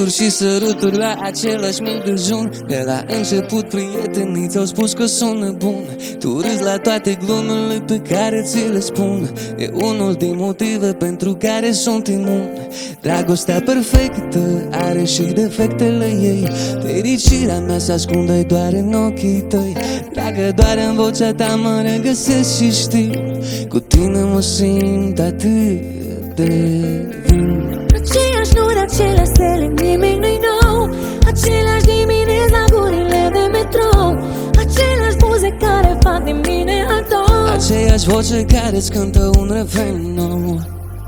Gânduri și săruturi la același mic dejun. De la început prietenii ți-au spus că sună bun. Tu râzi la toate glumele pe care ți le spun. E unul din motive pentru care sunt imun. Dragostea perfectă are și defectele ei. Fericirea mea se ascunde doar în ochii tăi. Dacă doar în vocea ta mă regăsesc și știu, cu tine mă simt atât de viu. Aceeași nori, aceleași stele, nimic nu-i nou. Aceleași dimineți la gurile de metrou. Aceleași buze care fac din mine al tău. Aceeași voce care-ți cântă un refren nou.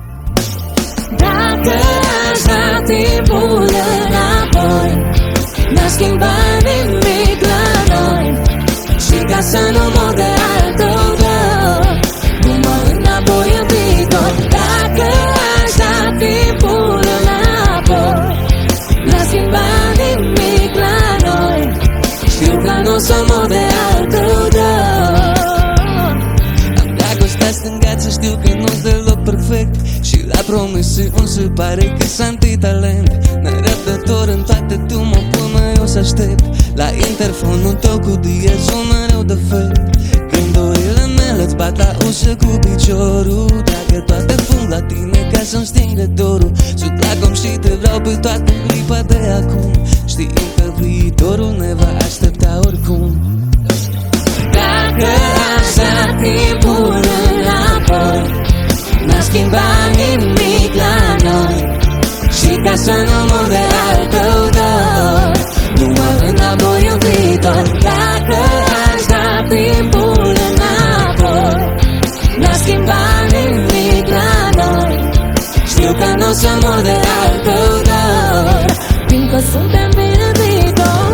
Dacă aș da timpul înapoi, n-aș schimba nimic la noi. Și ca să nu mor de altă dor, du-mă înapoi în viitor. Dacă aș da timpul înapoi, n-aș schimba nimic la noi. Știu că nu o să mor de altă dor. Am dragostea stângață, știu că nu-s deloc perfect. Și la promisiuni se pare că s-a întâi talent. Nerăbdător în toate, tu mă până eu să aștept. La interfonul tău cu diezul mereu defect. Gândurile mele-ți bat la ușă cu piciorul. Dacă toate fug la tine ca să-mi stingă dorul. Sub lacom și te vreau pe toată clipa de acum, știind că viitorul ne va aștepta oricum. Dacă aș da timpul înapoi, n-aș schimba nimic la noi. Și ca să nu mor de altă dor, du-mă înapoi în viitor. Dacă aș da timpul înapoi, n-aș schimba nimic la noi. Știu că nu o să mor de altă dor, fiindcă suntem bine în viitor.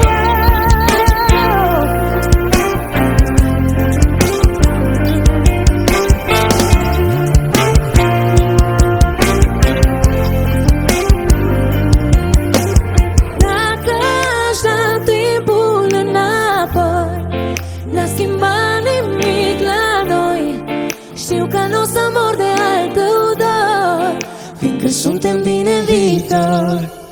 N-a schimbat nimic la noi. Știu că nu o să mor de altă dor, fiindcă suntem bine în viitor.